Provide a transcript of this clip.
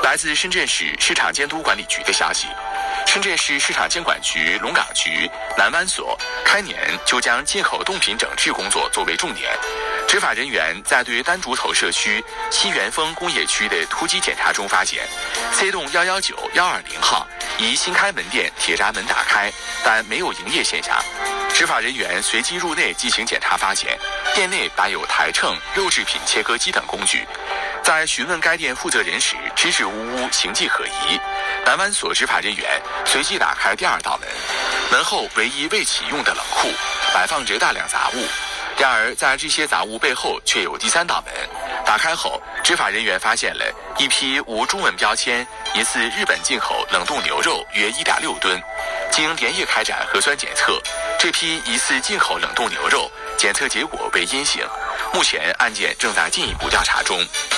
来自深圳市市场监督管理局的消息，深圳市市场监管局龙岗局、南湾所开年就将进口冻品整治工作作为重点。执法人员在对丹竹头社区西元丰工业区的突击检查中发现 ，C 栋119、120号一新开门店铁闸门打开，但没有营业现象。执法人员随即入内进行检查，发现店内摆有台秤、肉制品切割机等工具。在询问该店负责人时，支支吾吾，形迹可疑。南湾所执法人员随即打开第二道门，门后唯一未启用的冷库，摆放着大量杂物。然而，在这些杂物背后却有第三道门。打开后，执法人员发现了一批无中文标签、疑似日本进口冷冻牛肉约1.6吨。经连夜开展核酸检测，这批疑似进口冷冻牛肉检测结果为阴性。目前案件正在进一步调查中。